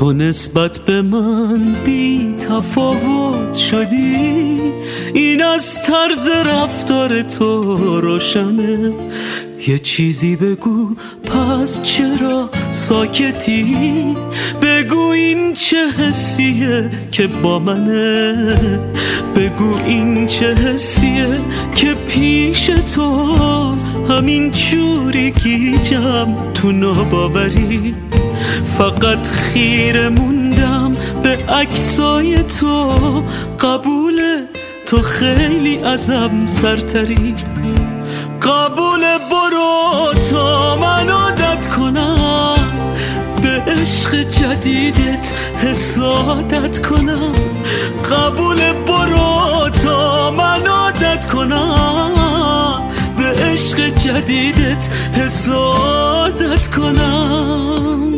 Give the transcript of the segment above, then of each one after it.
تو نسبت به من بی تفاوت شدی، این از طرز رفتار تو روشنه. یه چیزی بگو پس چرا ساکتی، بگو این چه حسیه که با منه، بگو این چه حسیه که پیش تو همین جوری گیجم تو ناباوری. فقط خیره موندم به عکسای تو، قبوله تو خیلی ازم سرتری. قبوله برو تا من عادت کنم به عشق جدیدت، حسادت کنم. قبوله برو تا من عادت کنم به عشق جدیدت، حسادت کنم.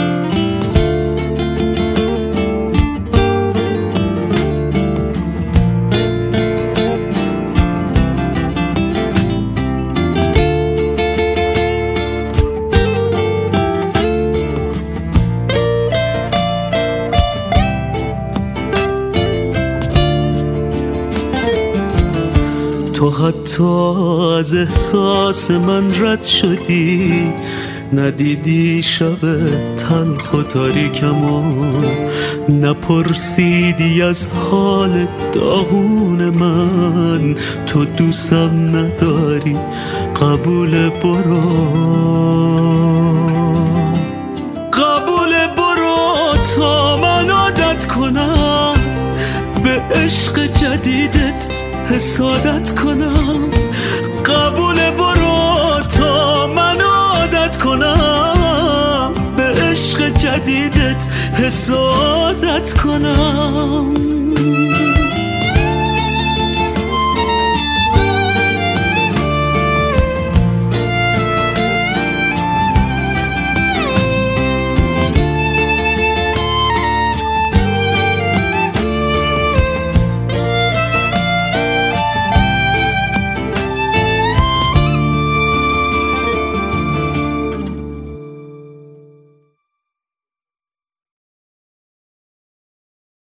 تو حتی از احساس من رد شدی، ندیدی شب تلخ و تاریکمو، نپرسیدی از حال داغون من، تو دوستم نداری. قبول برو، قبول برو تا من عادت کنم به عشق جدیدت، حسادت کنم. قبول برو تا من عادت کنم به عشق جدیدت، حسادت کنم.